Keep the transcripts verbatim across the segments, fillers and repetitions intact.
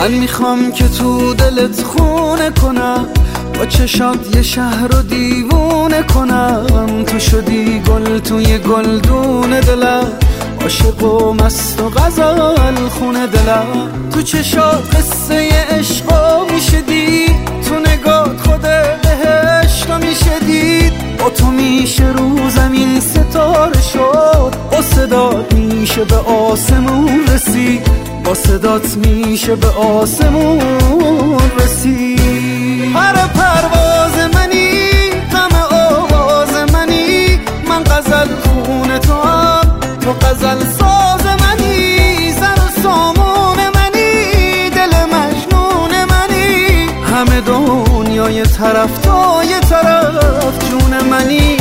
من میخوام که تو دلت خونه کنم، با چشات یه شهر رو دیوونه کنم. تو شدی گل توی گلدون دلم، عاشق و مست و غزل خونه دلم. تو چشات قصه عشقا میشه دید، تو نگات خود بهشت رو میشه دید. با تو میشه رو زمین ستاره شد، با صدات میشه به آسمون رسید، با صدات میشه به آسمون رسید. هر پرواز منی، غم آواز منی، من غزل خون تو هم، تو غزل ساز منی. زر و سامون منی، دل مجنون منی، همه دنیای طرف تا یه طرف جون منی.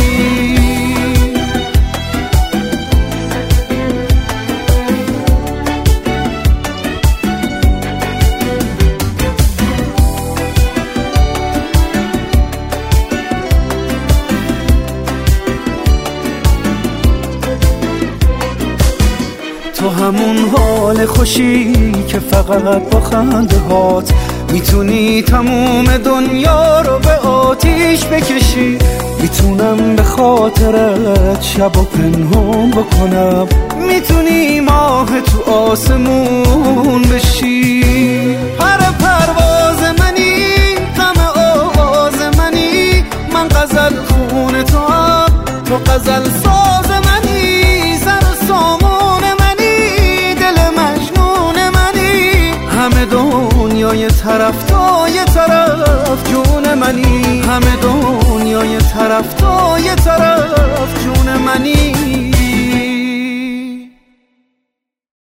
تو همون حال خوشی که فقط با خنده هات میتونی تموم دنیا رو به آتیش بکشی. میتونم به خاطرت شب و پنهون بکنم، میتونی ماه تو آسمون بشی. هر پرواز منی، غم آواز منی، من غزل خون تو هم، تو غزل ساز منی. زر و سامون منی، دل مجنون منی، همه دنیای طرف تا یه طرف جون منی، همه دنیای طرف تا یه طرف